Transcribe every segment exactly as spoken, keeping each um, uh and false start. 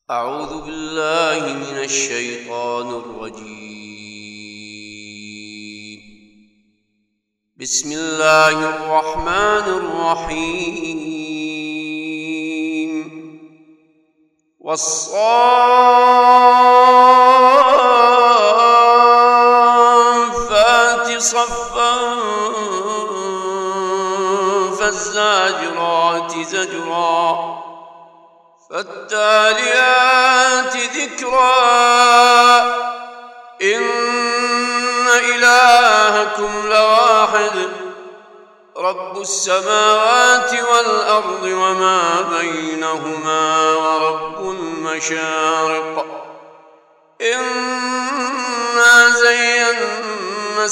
أعوذ بالله من الشيطان الرجيم. بسم الله الرحمن الرحيم. والصافات صفا فالزاجرات زجرا فالتاليات ذكرا إن إلهكم لواحد رب السماوات والأرض وما بينهما ورب المشارق. إنا زينا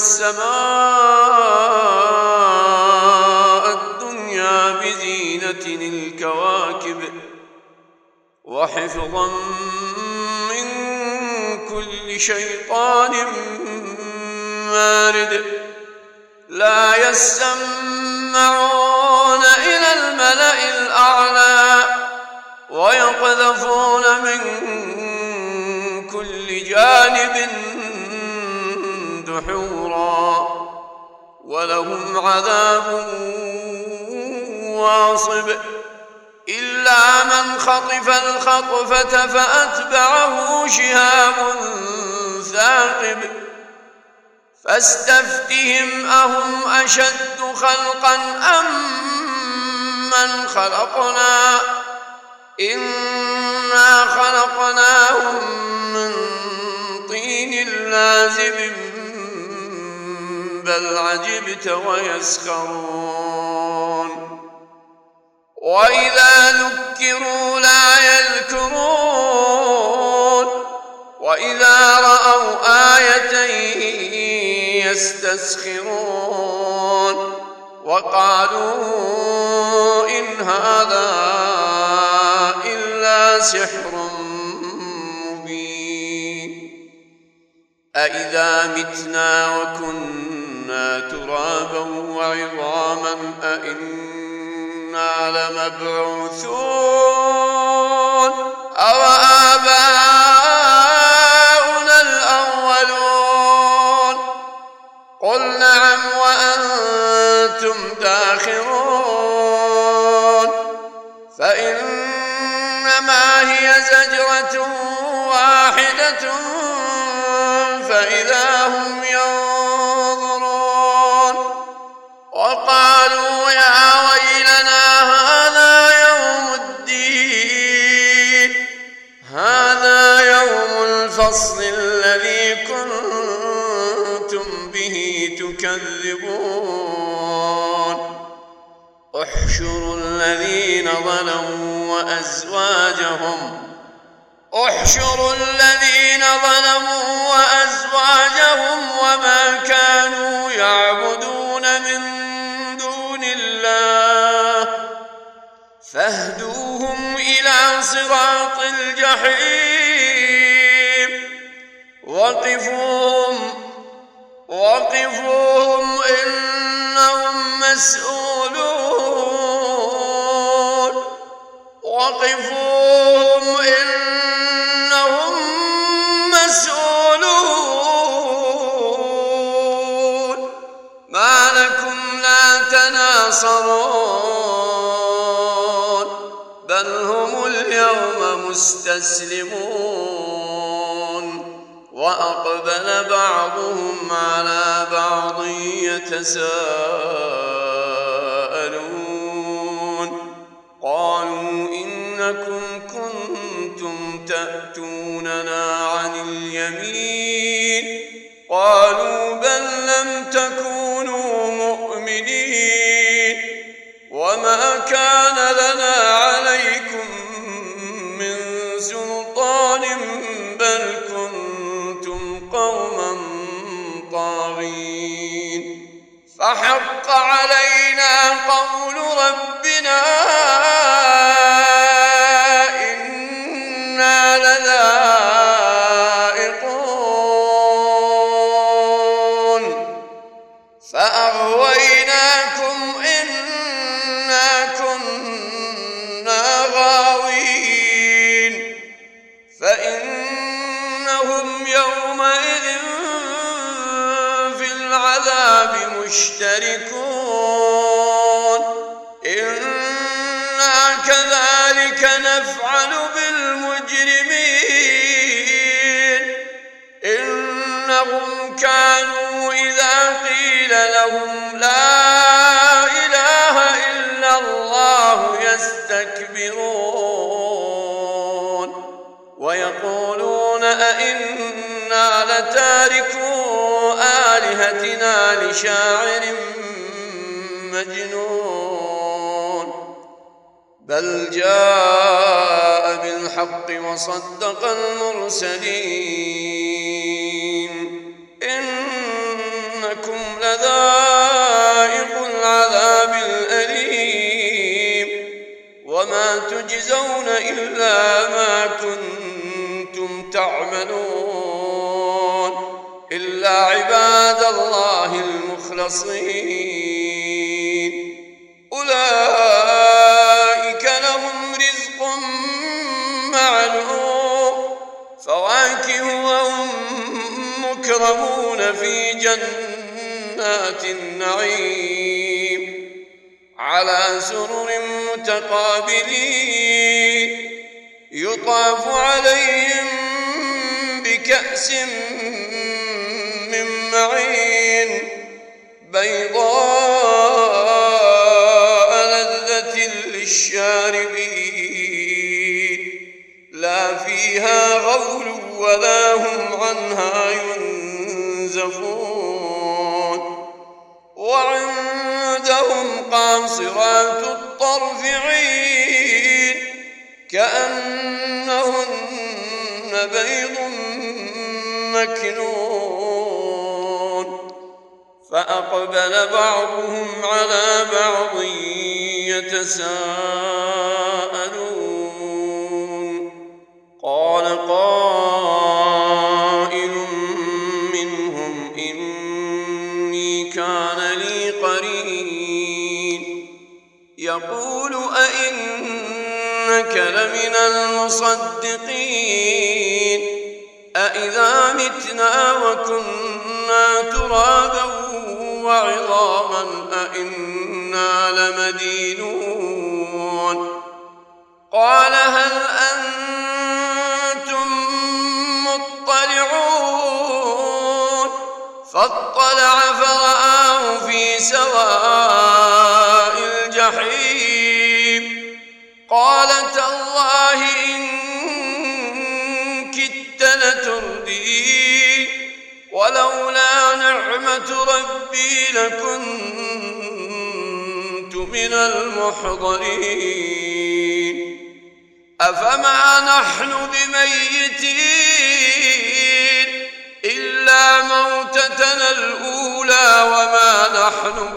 السماء الدنيا بزينة الكواكب وحفظا من كل شيطان مارد. لا يسمعون إلى الملأ الأعلى ويقذفون من كل جانب دحورا ولهم عذاب واصب إلا من خطف الخطفة فأتبعه شهاب ثاقب. فاستفتهم أهم أشد خلقا أم من خلقنا إنا خلقناهم من طين لازب بل عجبت ويسخرون. وإذا ذكروا لا يذكرون وإذا رأوا آية يستسخرون وقالوا إن هذا إلا سحر مبين. أإذا متنا وكنا ترابا وعظاما أإنا لمبعوثون أو آباؤنا الأولون قل نعم وأنتم داخرون. فإنما هي زجرة واحدة فإذا هم ينظرون. وقالوا يا ويلنا هذا يوم الدين هذا يوم الفصل الذي كنتم به تكذبون. احشروا الذين ظلموا وأزواجهم احشروا الذين ظلموا وأزواجهم وما كانوا يعبدون من دون الله فاهدوهم إلى صراط الجحيم. وقفوهم وقفوهم إنهم مسؤولون وقفوهم إنهم مسؤولون. ما لكم لا تناصرون بل هم اليوم مستسلمون. وأقبل بعضهم على بعض يتساءلون قالوا إنكم كنتم تأتوننا عن اليمين قالوا بل لم تكونوا مؤمنين وما كان لنا عليكم من سلطان بل كنتم قوما طاغين. فحق علينا قول ربنا إنا لذائقون فأغويناكم إنا كنا غاوين. فإنهم يومئذ في العذاب مشتركون إنا كذلك نفعل بالمجرمين إنهم كانوا إذا قيل لهم لا إله إلا الله يستكبرون ويقولون أئنا لتاركو آلهتنا لشاعر مجنون بل جاء بالحق وصدق المرسلين إنكم لذائق العذاب الأليم وما تجزون إلا ما كنتم تعملون إلا عباد الله المخلصين أولئك لهم رزق معلوم فواكه وهم مكرمون في جنات النعيم على سرر متقابلين يطاف عليهم بكأس من معين بيضاء لذة للشاربين لا فيها غول ولا هم عنها ينزفون وعندهم قاصرات الطرف عين كأنهن بيض مكنون فأقبل بعضهم على بعض يتساءلون قال قائل منهم إني كان لي قرين يقول أئنك لمن المصدقين أإذا متنا وكنا ترابا وعظاما أئنا لمدينون قال هل أنتم مطلعون فاطلع فرآه في سواء الجحيم قال تالله إن كدت لتردين ولولا نعمة ربي لكنت من المحضرين أفما نحن بميتين إلا موتتنا الأولى وما نحن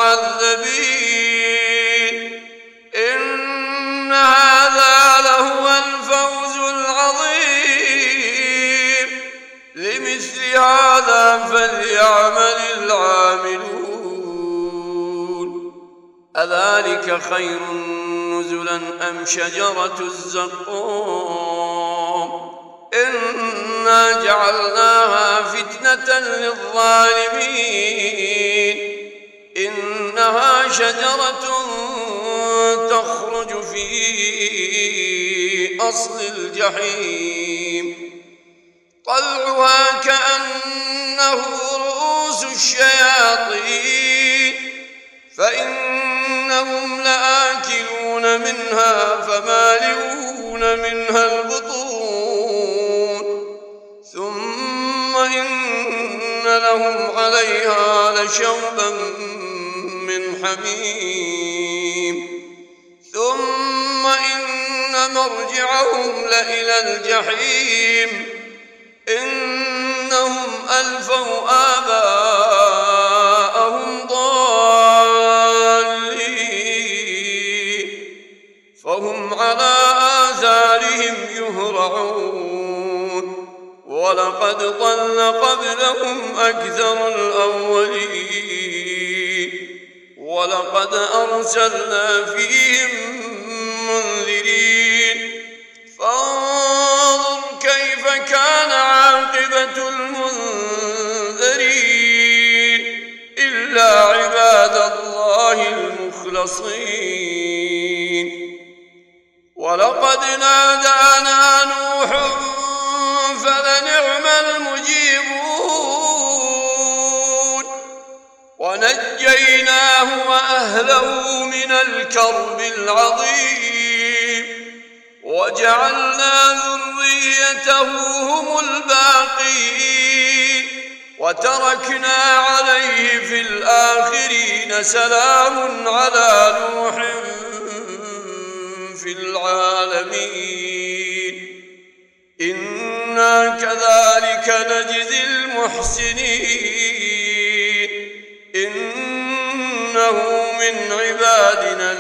بمعذبين إن هذا لهو الفوز العظيم لمثل هذا فليعمل العاملون أذلك خير نزلا أم شجرة الزقوم إنا جعلناها فتنة للظالمين إنها شجرة تخرج في أصل الجحيم طلعها كأنه رؤوس الشياطين فإنهم لآكلون منها فمالئون منها البطون ثم إن لهم عليها لشوبا من حميم ثم إن مرجعهم لإلى الجحيم إنهم ألفوا آباءهم ضالين فهم على آثارهم يهرعون ولقد ضل قبلهم أكثر الأولين ولقد أرسلنا فيهم منذرين فانظر المخلصين. ولقد نادانا نوح فلنعم المجيبون ونجيناه وأهله من الكرب العظيم وجعلنا ذريته هم الباقين وتركنا عليه في الآخرين سلام على نوح في العالمين إنا كذلك نجزي المحسنين إنه من عبادنا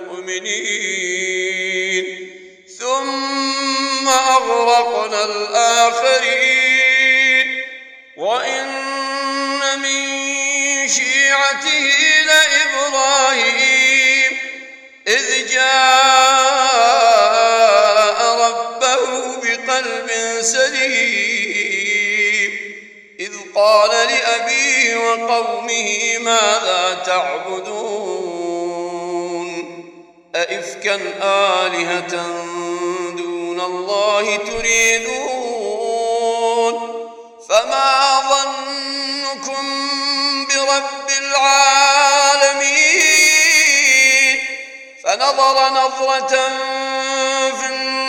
المؤمنين ثم أغرقنا الآخرين وإن من شيعته لإبراهيم إذ جاء ربه بقلب سليم إذ قال لأبيه وقومه ماذا تعبدون أئفكا آلهة دون الله تريدون فما ظنكم برب العالمين فنظر نظرة في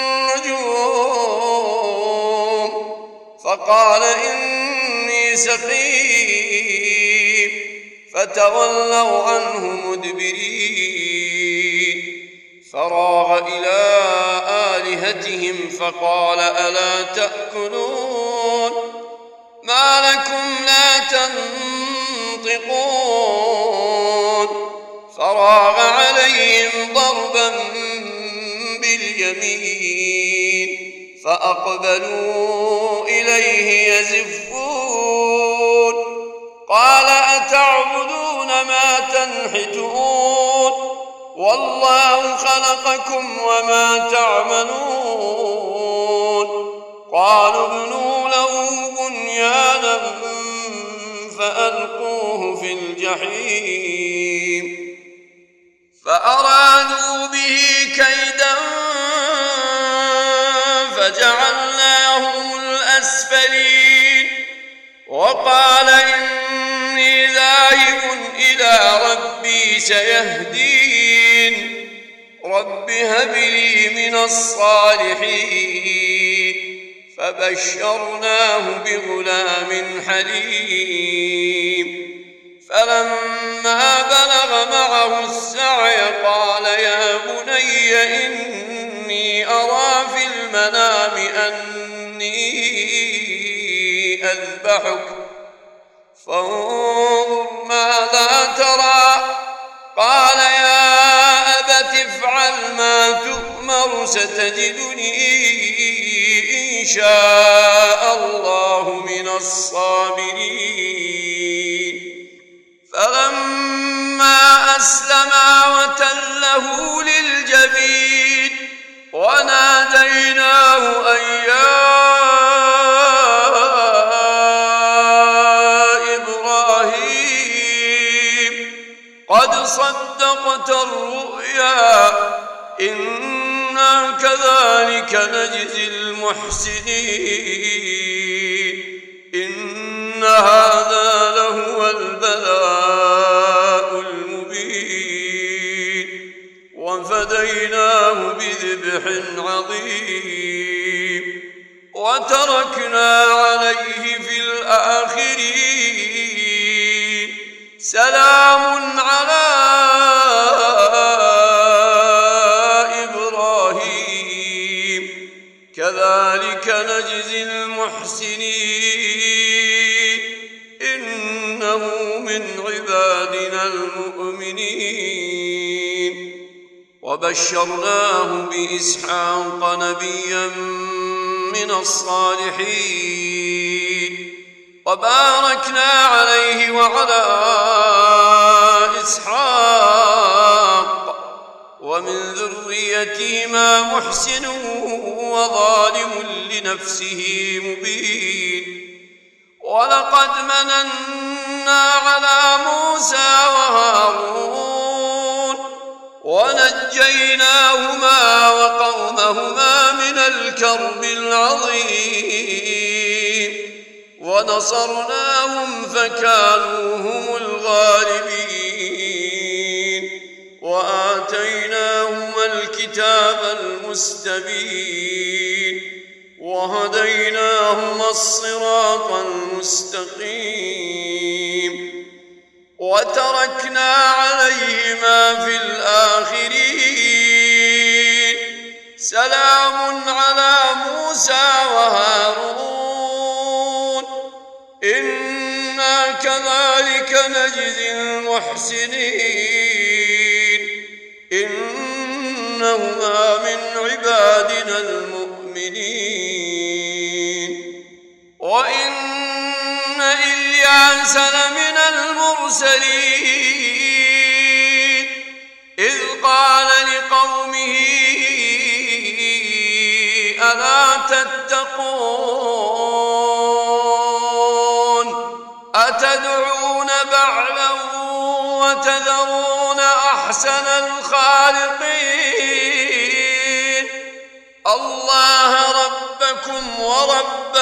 النجوم فقال إني سقيم فتولوا عنه مدبرين فراغ إلى آلهتهم فقال ألا تأكلون ما لكم لا تنطقون فراغ عليهم ضربا باليمين فأقبلوا إليه يزفون قال أتعبدون ما تنحتون والله خلقكم وما تعملون قالوا ابنوا له بنيانا فألقوه في الجحيم فأرادوا به كيدا فجعلناهم الأسفلين وقال إني ذاهب إلى ربي سيهدين رب هب لي من الصالحين فبشرناه بغلام حليم فلما بلغ معه السعي قال يا بني إني أرى في المنام أني أذبحك فانظر ماذا ترى قال يا أبت افعل ما تؤمر ستجدني إن شاء الله من الصابرين فلما أسلما وتله للجبين وناديناه أن يا إبراهيم قد صدقت الرؤيا إنا كذلك نجزي المحسنين إن هذا لهو البلاء المبين وفديناه بذبح عظيم وتركنا عليه في الآخرين سلام على إبراهيم كذلك نجزي المحسنين إنه من عبادنا المؤمنين وبشرناه بإسحاق نبيا من الصالحين وباركنا عليه وعلى إسحاق ومن ذريتهما محسن وظالم لنفسه مبين ولقد مننا على موسى وهارون ونجيناهما وقومهما من الكرب العظيم ونصرناهم فكانوا هم الغالبين وآتيناهما الكتاب المستبين وهديناهما الصراط المستقيم وتركنا عليهما في الآخرين سلام على موسى وهارون إنا كذلك نجزي المحسنين إنهما من عبادنا المؤمنين وإن إلياس لمن المرسلين إذ قال لقومه ألا تتقون أتدعون بعلا وتذرون أحسن الخالقين الله ربكم ورب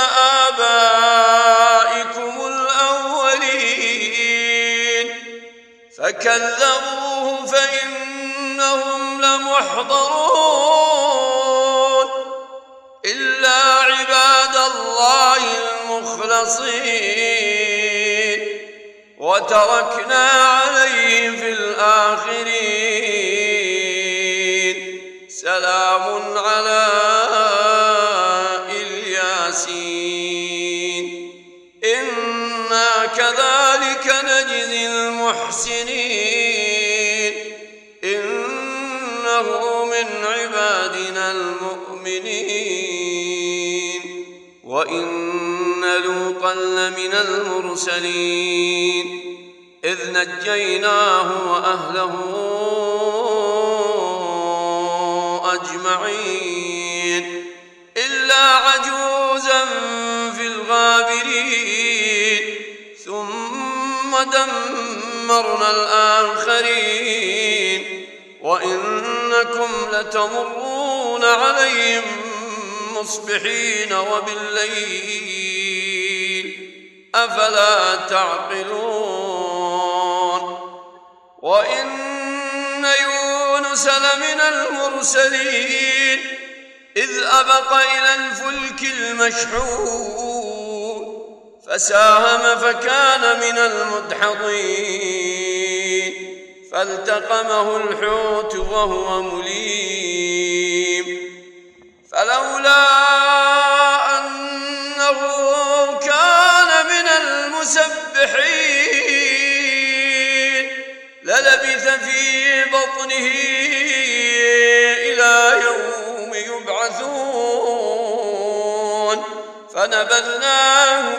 آبائكم الأولين فكذبوه فإنهم لمحضرون إلا عباد الله المخلصين وتركنا عليه في الآخرين سلام على الياسين إنا كذلك نجزي المحسنين إنه من عبادنا المؤمنين وإن لوطا لمن المرسلين إذ نجيناه وأهله أجمعين إلا عجوزا في الغابرين ثم دمرنا الآخرين وإنكم لتمرون عليهم مصبحين وبالليل أفلا تعقلون وإن يونس لمن المرسلين إذ أبق إلى الفلك المشحون فساهم فكان من المدحضين فالتقمه الحوت وهو مليم فلولا أنه كان من المسبحين للبث في بطنه إلى يوم يبعثون فنبذناه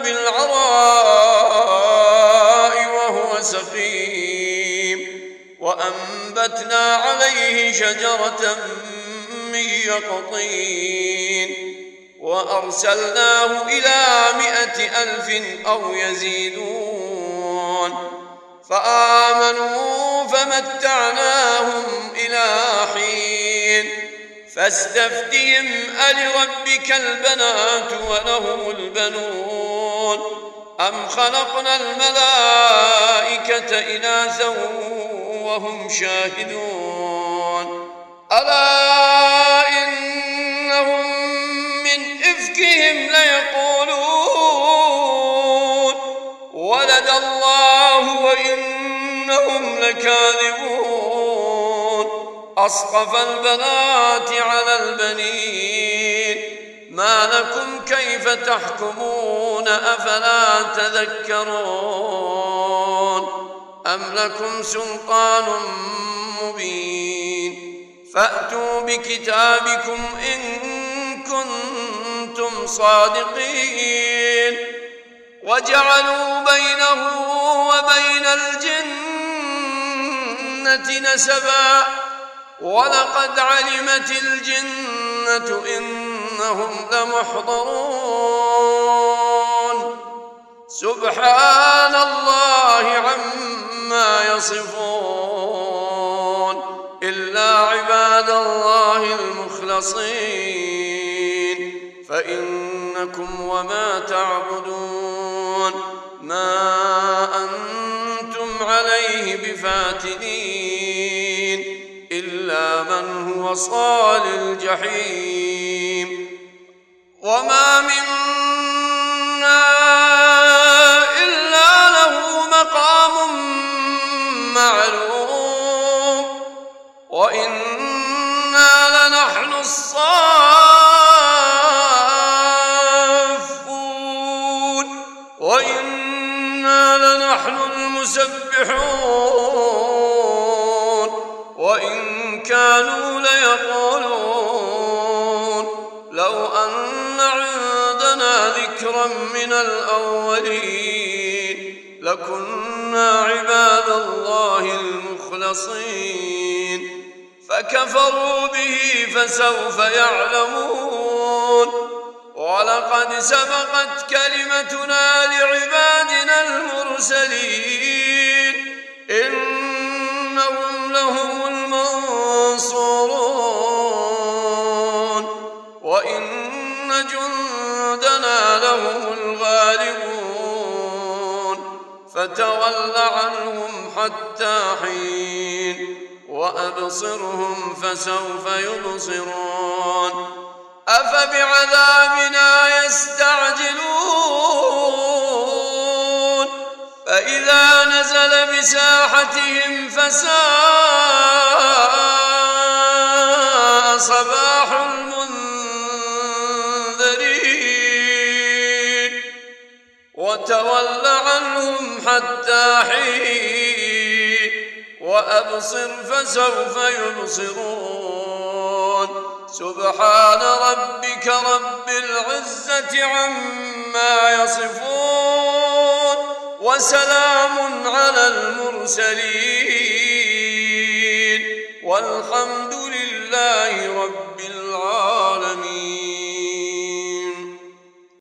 بالعراء وهو سقيم وأنبتنا عليه شجرة من يقطين وأرسلناه إلى مائة ألف أو يزيدون فآمنوا فمتعناهم إلى حين فاستفتهم ألربك البنات ولهم البنون أم خلقنا الملائكة إناثا وهم شاهدون ألا إنهم من إفكهم ليقولون ولد الله وإنهم لكاذبون أصطفى البنات على البنين ما لكم كيف تحكمون أفلا تذكرون أم لكم سلطان مبين فأتوا بكتابكم إن كنتم صادقين وجعلوا بينه وبين الجنة نسبا ولقد علمت الجنة إنهم لمحضرون سبحان الله عما يصفون إلا عباد الله المخلصين فإنكم وما تعبدون ما أنتم عليه بفاتنين إلا من هو صال الجحيم وما منا إلا له مقام معلوم وإنا لنحن الصافون وإنا لنحن المسبحون وإن كانوا ليقولون لو أن عندنا ذكرا من الأولين لكنا عباد الله المخلصين فكفروا به فسوف يعلمون ولقد سبقت كلمتنا لعبادنا المرسلين إنهم لهم المنصورون وإن جندنا لهم الغالبون فتول عنهم حتى حين وأبصرهم فسوف يبصرون أفبعذابنا يستعجلون فإذا نزل بساحتهم فساء صباح المنذرين وتول عنهم حتى حين وأبصر فسوف يبصرون سبحان ربك رب العزة عما يصفون وسلام على المرسلين والحمد لله رب العالمين.